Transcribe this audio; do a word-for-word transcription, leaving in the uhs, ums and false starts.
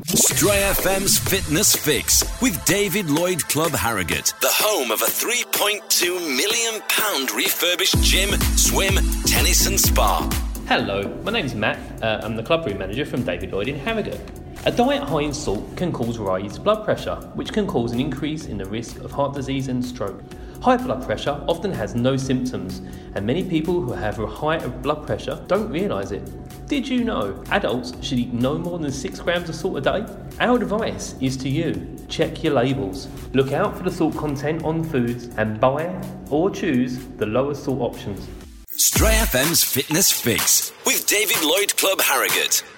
Stray F M's Fitness Fix with David Lloyd Club Harrogate, the home of a three point two million pounds refurbished gym, swim, tennis and spa. Hello, my name's Matt. Uh, I'm the club room manager from David Lloyd in Harrogate. A diet high in salt can cause raised blood pressure, which can cause an increase in the risk of heart disease and stroke. High blood pressure often has no symptoms, and many people who have a high blood pressure don't realise it. Did you know adults should eat no more than six grams of salt a day? Our advice is to you, check your labels. Look out for the salt content on foods and buy or choose the lower salt options. Stray F M's Fitness Fix with David Lloyd Club Harrogate.